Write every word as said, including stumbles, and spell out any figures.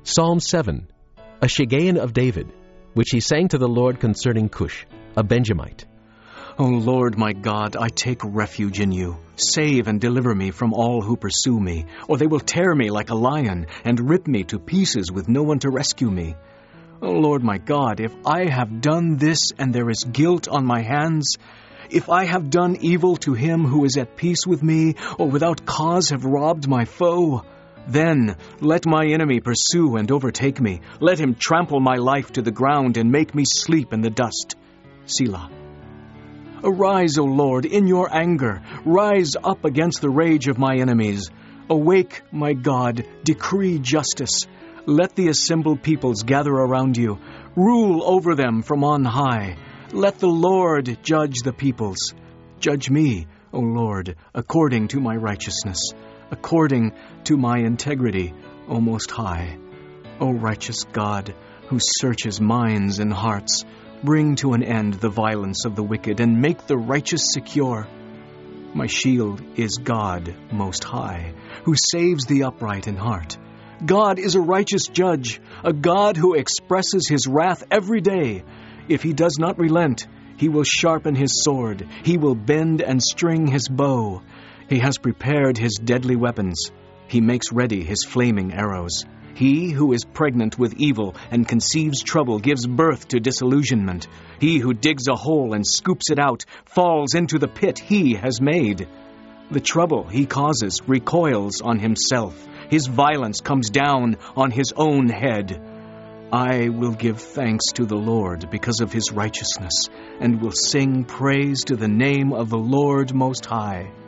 Psalm seven, a Shiggaion of David, which he sang to the Lord concerning Cush, a Benjamite. O Lord my God, I take refuge in you. Save and deliver me from all who pursue me, or they will tear me like a lion and rip me to pieces with no one to rescue me. O Lord my God, if I have done this and there is guilt on my hands, if I have done evil to him who is at peace with me, or without cause have robbed my foe, then let my enemy pursue and overtake me. Let him trample my life to the ground and make me sleep in the dust. Selah. Arise, O Lord, in your anger. Rise up against the rage of my enemies. Awake, my God, decree justice. Let the assembled peoples gather around you. Rule over them from on high. Let the Lord judge the peoples. Judge me, O Lord, according to my righteousness, according to my integrity, O Most High. O righteous God, who searches minds and hearts, bring to an end the violence of the wicked, and make the righteous secure. My shield is God Most High, who saves the upright in heart. God is a righteous judge, a God who expresses his wrath every day. If he does not relent, he will sharpen his sword. He will bend and string his bow. He has prepared his deadly weapons. He makes ready his flaming arrows. He who is pregnant with evil and conceives trouble gives birth to disillusionment. He who digs a hole and scoops it out falls into the pit he has made. The trouble he causes recoils on himself. His violence comes down on his own head. I will give thanks to the Lord because of his righteousness, and will sing praise to the name of the Lord Most High.